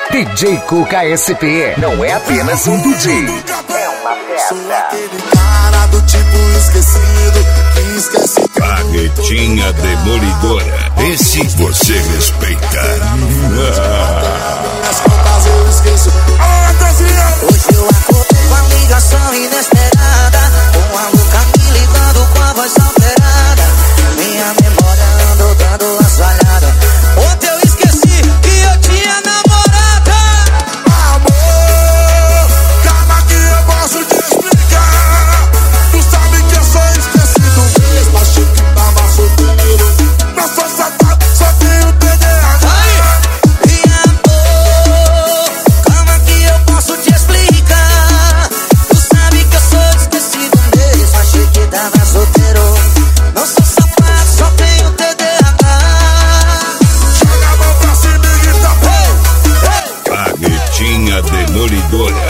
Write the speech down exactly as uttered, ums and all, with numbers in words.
D J Cuca S P não é apenas um D J, é uma Sou festa. aquele cara do tipo esquecido que esquece tudo. Barretinha Demolidora, esse você respeita. As contas eu esqueço. Hoje eu acordei com a ligação inesperada, com a louca me ligando com a voz alterada. Minha memória andou dando as falhadas. Ontem eu esqueci que eu tinha namorada. Amor, calma que eu posso te explicar. Tu sabe que eu sou esquecido mesmo. Achei que tava solteiro. Não sou safado, só tenho T D A H. Minha amor, calma que eu posso te explicar. Tu sabe que eu sou esquecido mesmo. Achei que tava solteiro. Não sou safado, só tenho T D A H. Joga a mão pra cima e grita. Barretinha Demolidora.